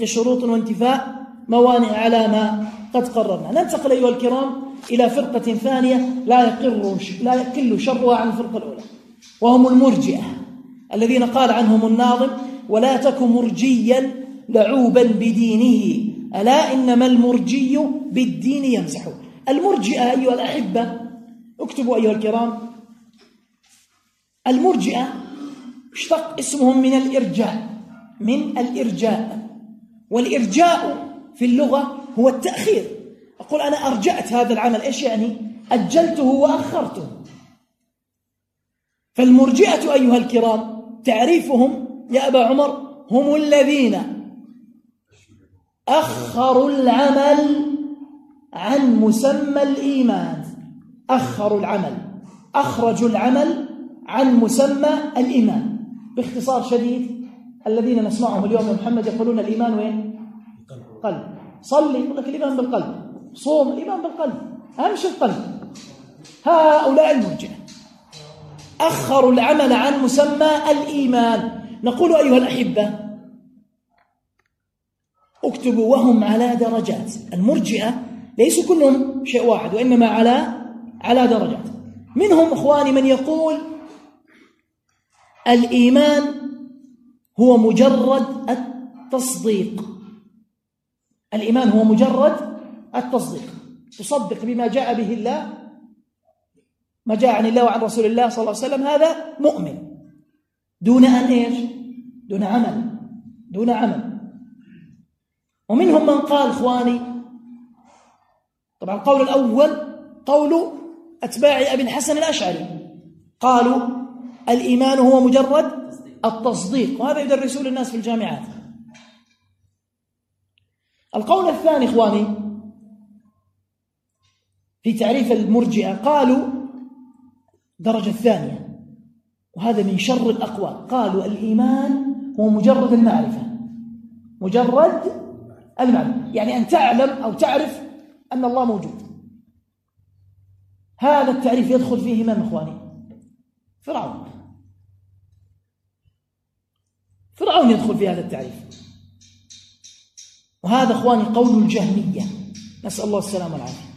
شروط وانتفاء موانع على ما قد قررنا. ننتقل أيها الكرام إلى فرقة ثانية لا يقل شرها عن الفرقة الأولى، وهم المرجئة الذين قال عنهم الناظم: ولا تك مرجيا لعوبا بدينه، ألا إنما المرجي بالدين يمزح. المرجئة أيها الأحبة، اكتبوا أيها الكرام، المرجئة اشتق اسمهم من الإرجاء، والإرجاء في اللغة هو التأخير. أقول أنا أرجأت هذا العمل، إيش يعني؟ أجلته وأخرته. فالمرجئة أيها الكرام تعريفهم يا أبا عمر: هم الذين أخروا العمل عن مسمى الإيمان. أخروا العمل، أخرجوا العمل عن مسمى الإيمان. باختصار شديد، الذين نسمعهم اليوم يا محمد يقولون الإيمان وين؟ قلب. صلي يقول لك الإيمان بالقلب، صوم الإيمان بالقلب، أهم شيء القلب. هؤلاء المرجئة أخروا العمل عن مسمى الإيمان. نقول أيها الأحبة اكتبوا: وهم على درجات. المرجئة ليسوا كلهم شيء واحد، وإنما على درجات. منهم إخواني من يقول الإيمان هو مجرد التصديق. الإيمان هو مجرد التصديق، تصدق بما جاء به الله، ما جاء عن الله وعن رسول الله صلى الله عليه وسلم، هذا مؤمن دون أن إيش؟ دون عمل. ومنهم من قال إخواني، طبعا القول الأول قول أتباع أبي الحسن الأشعري، قالوا الإيمان هو مجرد التصديق، وهذا يدرسون للناس في الجامعات. القول الثاني إخواني في تعريف المرجئة، قالوا درجة الثانية، وهذا من شر الأقوال، قالوا الإيمان هو مجرد المعرفة، يعني أن تعلم أو تعرف أن الله موجود. هذا التعريف يدخل فيه من إخواني؟ فرعون يدخل في هذا التعريف، وهذا إخواني قول الجهمية، نسأل الله السلامة والعافية.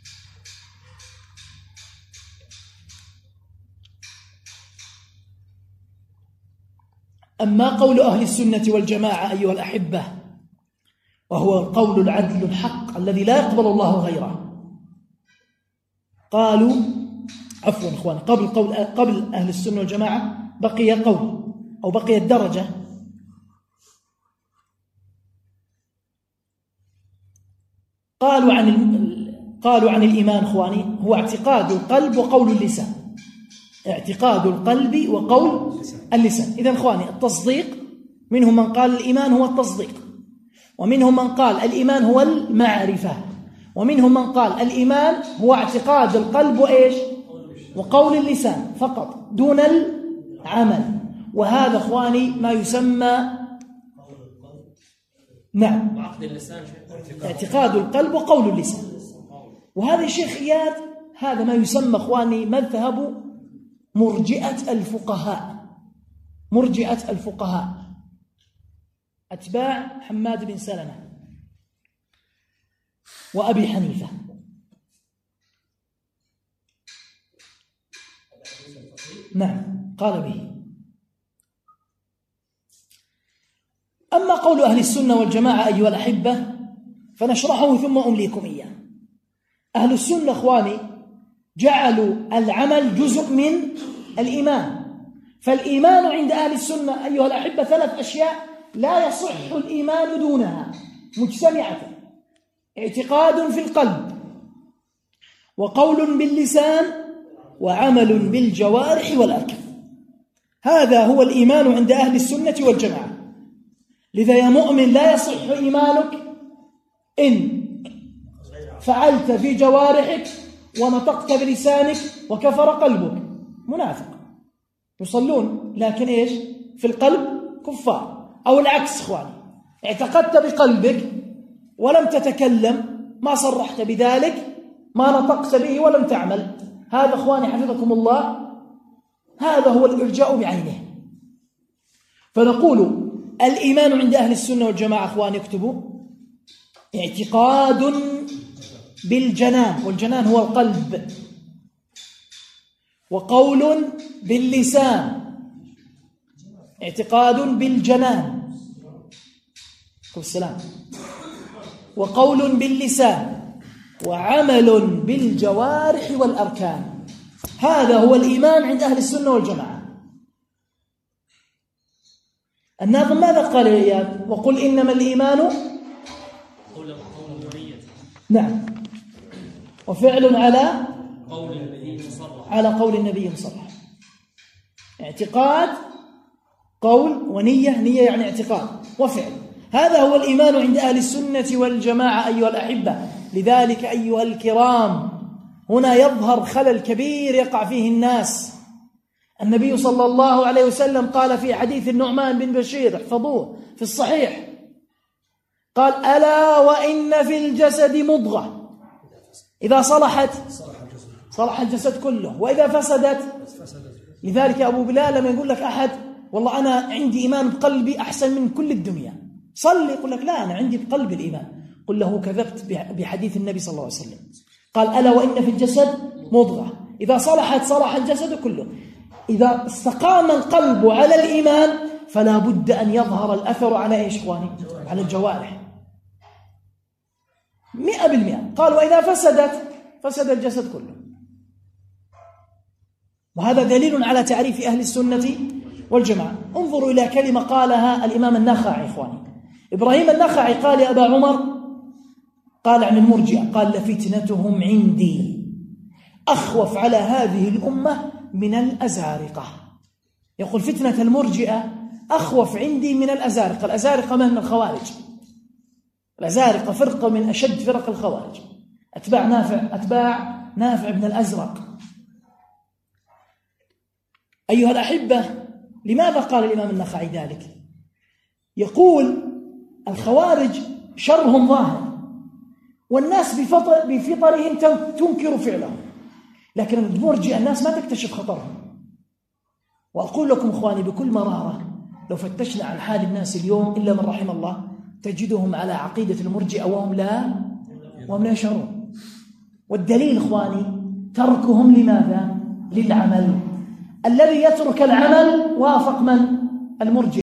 أما قول أهل السنة والجماعة أيها الأحبة، وهو القول العدل الحق الذي لا يقبل الله غيره، قالوا عفوا إخواني، قبل أهل السنة والجماعة بقي قول أو بقيت درجة، قالوا عن الإيمان إخواني هو اعتقاد القلب وقول اللسان. اعتقاد القلب وقول اللسان. إذن إخواني التصديق، منهم من قال الإيمان هو التصديق، ومنهم من قال الإيمان هو المعرفة، ومنهم من قال الإيمان هو اعتقاد القلب وإيش؟ وقول اللسان فقط دون العمل. وهذا إخواني ما يسمى اعتقاد القلب وقول اللسان. وهذا الشيخ إياد هذا ما يسمى إخواني مذهب مرجئة الفقهاء، أتباع حماد بن سلمة وأبي حنيفة. نعم قال به. أما قول أهل السنة والجماعة أيها الأحبة فنشرحه ثم أمليكم إياه. أهل السنة إخواني جعلوا العمل جزء من الإيمان، فالإيمان عند أهل السنة أيها الأحبة 3 أشياء لا يصح الإيمان دونها مجتمعة: اعتقاد في القلب، وقول باللسان، وعمل بالجوارح والأركان. هذا هو الإيمان عند أهل السنة والجماعة. لذا يا مؤمن لا يصح إيمانك إن فعلت في جوارحك ونطقت بلسانك وكفر قلبك. منافق، يصلون لكن إيش؟ في القلب كفار. أو العكس إخواني، اعتقدت بقلبك ولم تتكلم، ما صرحت بذلك، ما نطقت به ولم تعمل. هذا إخواني حفظكم الله هذا هو الإرجاء بعينه. فنقول الإيمان عند أهل السنة والجماعة أخوان يكتبوا اعتقاد بالجنان، والجنان هو القلب، وقول باللسان. اعتقاد بالجنان السلام، وقول باللسان، وعمل بالجوارح والأركان. هذا هو الإيمان عند أهل السنة والجماعة. الناظم ماذا قال يا إياد؟ وقل إنما الإيمان نعم وفعل على قول النبي مصرح. اعتقاد، قول، ونية. نية يعني اعتقاد وفعل. هذا هو الإيمان عند أهل السنة والجماعة أيها الأحبة. لذلك أيها الكرام هنا يظهر خلل كبير يقع فيه الناس. النبي صلى الله عليه وسلم قال في حديث النعمان بن بشير، احفظوه في الصحيح، قال: ألا وإن في الجسد مضغة إذا صلحت صلح الجسد كله وإذا فسدت. لذلك أبو بلال لما يقول لك أحد والله أنا عندي إيمان بقلبي أحسن من كل الدنيا، صلي، يقول لك لا أنا عندي بقلب الإيمان، قل له كذبت بحديث النبي صلى الله عليه وسلم. قال: ألا وإن في الجسد مضغة إذا صلحت صلح الجسد كله. إذا استقام القلب على الإيمان فلا بد أن يظهر الأثر على إيش إخواني؟ على الجوارح 100%. قال: وإذا فسد الجسد كله. وهذا دليل على تعريف أهل السنة والجماعة. انظروا إلى كلمة قالها الإمام النخعي إخواني. إبراهيم النخعي قال يا أبا عمر، قال عن المرجئة، قال: لفتنتهم عندي أخوف على هذه الأمة من الأزارقة. يقول فتنة المرجئة أخوف عندي من الأزارقة. الأزارقة من الخوارج. الأزارقة فرقة من أشد فرق الخوارج، أتباع نافع بن الأزرق. أيها الأحبة، لماذا قال الإمام النخعي ذلك؟ يقول الخوارج شرهم ظاهر والناس بفطرهم تنكر فعلهم، لكن المرجئة الناس ما تكتشف خطرهم. وأقول لكم إخواني بكل مرارة، لو فتشنا عن حال الناس اليوم إلا من رحم الله تجدهم على عقيدة المرجئة وهم لا يشعرون. والدليل إخواني تركهم لماذا؟ للعمل. الذي يترك العمل وافق من؟ المرجئة.